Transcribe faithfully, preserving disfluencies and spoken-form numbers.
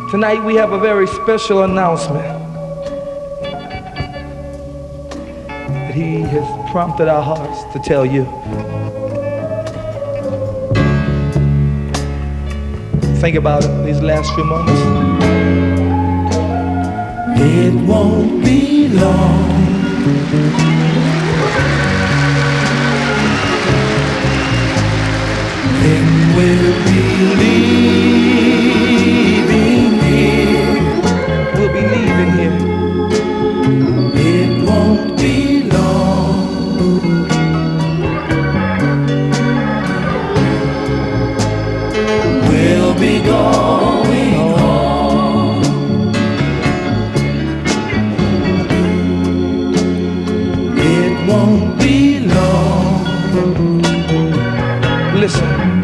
Tonight we have a very special announcement that he has prompted our hearts to tell you. Think about it these last few moments. It won't be long. Then we'll be leaving here. We'll be leaving here. It won't be long. We'll be going home. It won't be long. Listen.